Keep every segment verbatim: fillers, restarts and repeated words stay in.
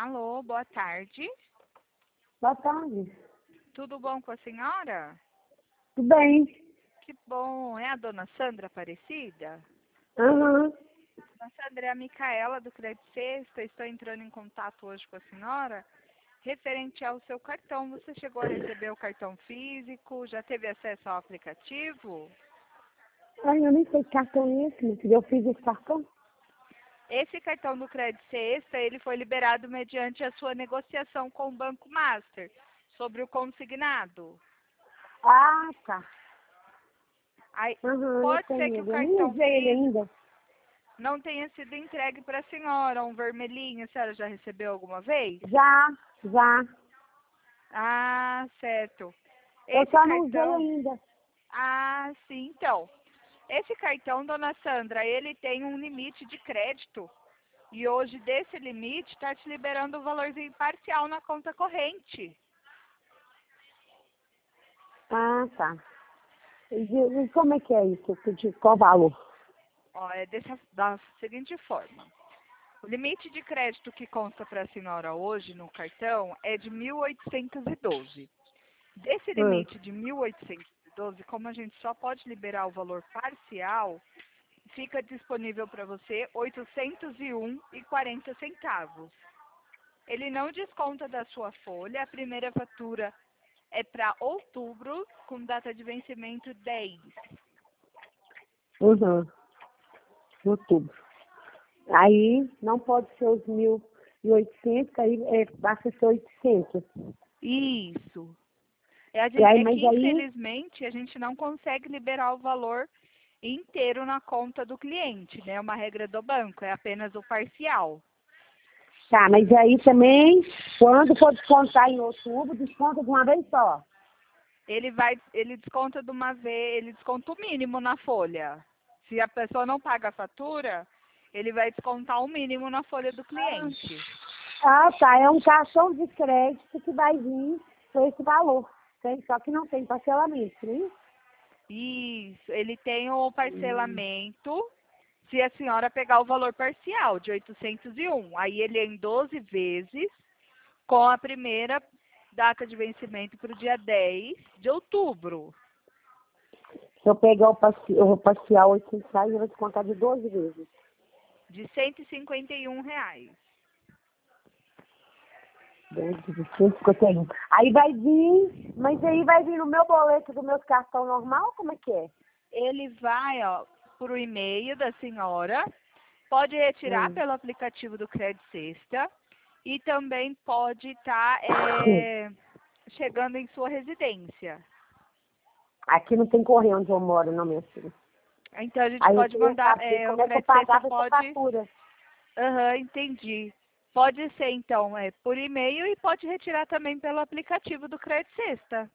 Alô, boa tarde. Boa tarde. Tudo bom com a senhora? Tudo bem? Que bom. É a dona Sandra Aparecida? Aham. Dona Sandra, é a Micaela do Crédito Sexta. Estou entrando em contato hoje com a senhora referente ao seu cartão. Você chegou a receber o cartão físico? Já teve acesso ao aplicativo? Ai, eu nem sei que cartão é esse, meu filho. Eu fiz esse cartão? Esse cartão do Crédito Sexta, ele foi liberado mediante a sua negociação com o Banco Master sobre o consignado. Ah, tá. Aí, Aham, eu pode ser tenho que o ele. Eu nem cartão usei ele físico ainda. não tenha sido entregue para a senhora, um vermelhinho. A senhora já recebeu alguma vez? Já, já. Ah, certo. Eu Esse só não usei cartão... ainda. Ah, sim, então. Esse cartão, dona Sandra, ele tem um limite de crédito. E hoje, desse limite, está te liberando o valorzinho parcial na conta corrente. Ah, tá. E, e como é que é isso? De qual valor? Ó, é dessa, da seguinte forma. O limite de crédito que consta para a senhora hoje no cartão é de mil oitocentos e doze. Desse Hum. limite de mil oitocentos e doze, como a gente só pode liberar o valor parcial, fica disponível para você oitocentos e um e quarenta centavos. Ele não desconta da sua folha, a primeira fatura é para outubro, com data de vencimento dez. Uhum. Outubro. Aí não pode ser os mil e oitocentos, aí é, basta ser oitocentos. Isso. É, a E gente, aí, é mas que, aí, infelizmente, a gente não consegue liberar o valor inteiro na conta do cliente, né? É uma regra do banco, é apenas o parcial. tá, mas aí também, quando for descontar em outubro, desconta de uma vez só. Ele vai, ele desconta de uma vez, ele desconta o mínimo na folha. Se a pessoa não paga a fatura, ele vai descontar o mínimo na folha do cliente. Ah, tá. É um cartão de crédito que vai vir com esse valor. Tem, só que não tem parcelamento, né? Isso, ele tem o parcelamento se a senhora pegar o valor parcial de oitocentos e um. Aí ele é em doze vezes, com a primeira data de vencimento para o dia dez de outubro. Se eu pegar o, parci o parcial oitocentos reais, eu vou descontar de doze vezes. De cento e cinquenta e um reais. doze de cento e cinquenta e um. Aí vai vir, mas aí vai vir no meu boleto do meu cartão normal? Como é que é? Ele vai, ó, pro e-mail da senhora, pode retirar Hum. pelo aplicativo do Crédito Sexta e também pode estar é, chegando em sua residência. Aqui não tem correio onde eu moro, não, minha filha. Então a gente Aí eu pode queria mandar, saber é, o como é que eu Crédito Sexta pagava essa pode... fatura. Aham, entendi. Pode ser, então, é, por e-mail e pode retirar também pelo aplicativo do Crédito Sexta.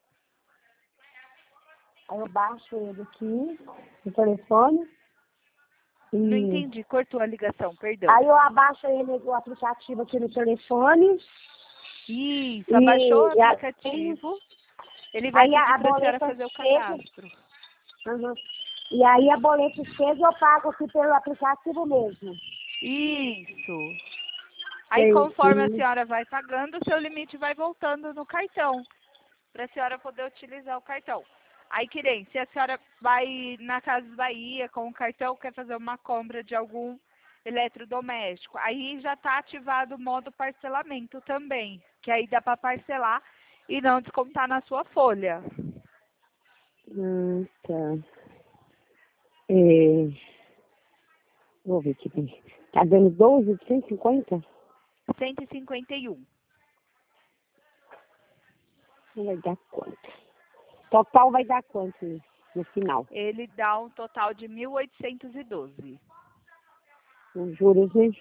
Aí eu baixo ele aqui no telefone. Não E entendi, cortou a ligação, perdão. aí eu abaixo ele, o aplicativo aqui no telefone. Isso, abaixou o E, e a- aplicativo, ele vai aí pedir a, a para a senhora boleta fazer o chega. cadastro. Uhum. E aí a boleta chega e eu pago aqui pelo aplicativo mesmo. Isso. Aí, Sei. conforme a Uhum. senhora vai pagando, o seu limite vai voltando no cartão, para a senhora poder utilizar o cartão. Aí, que nem, se a senhora vai na Casas Bahia com o cartão, quer fazer uma compra de algum eletrodoméstico, aí já está ativado o modo parcelamento também, que aí dá para parcelar e não descontar na sua folha. Hum, tá. É, vou ver aqui. Tem. Tá dando doze de cento e cinquenta? cento e cinquenta e um. Não vai dar quanto? Total vai dar quanto no final? Ele dá um total de mil oitocentos e doze. Os juros, né?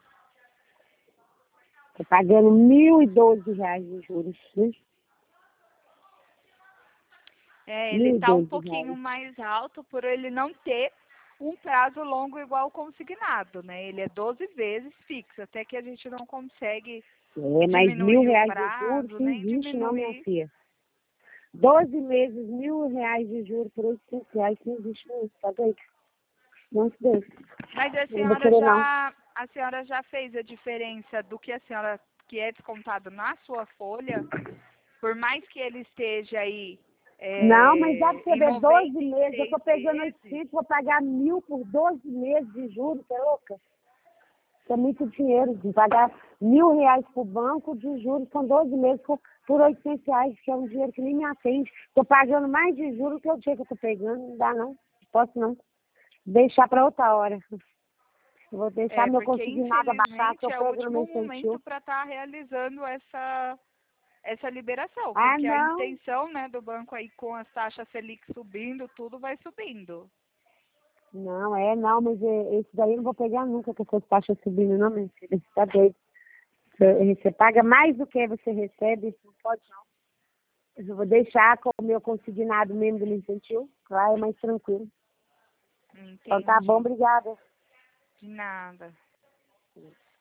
Tô pagando mil e doze reais de juros, né? É, ele Mil e está um doze pouquinho reais. mais alto por ele não ter um prazo longo igual o consignado, né? Ele é doze vezes fixo, até que a gente não consegue É, mas mil diminuir o reais de juros prazo, não nem existe não, minha diminuir. filha. Doze meses, mil reais de juros por oitocentos reais, não existe não. Tá doido? Não sei. Mas a Eu não vou senhora querer não. já, a senhora já fez a diferença do que a senhora que é descontado na sua folha, por mais que ele esteja aí é, Não, mas já que você em vê doze noventa e meses, eu tô seis pegando vezes, esse título, vou pagar mil por doze meses de juros, você é louca? Isso é muito dinheiro, de pagar mil reais pro banco de juros, são doze meses por, por oitocentos reais, que é um dinheiro que nem me atende. Tô pagando mais de juros que o dia que eu tô pegando, não dá não, posso não. Deixar para outra hora. Eu vou deixar é, meu porque consignado abaixar, que infelizmente eu é o pego no meu último incentivo. momento para estar realizando essa, essa liberação, Ah, porque a não. intenção, né, do banco aí com as taxas Selic subindo, tudo vai subindo. Não, é, não, mas é, esse daí eu não vou pegar nunca com essas taxas subindo, não, meu filho. Você tá doido. Você, você paga mais do que você recebe, isso não pode não. Eu vou deixar com o meu consignado mesmo do incentivo, lá é mais tranquilo. Então tá bom, Entendi. obrigada. De nada.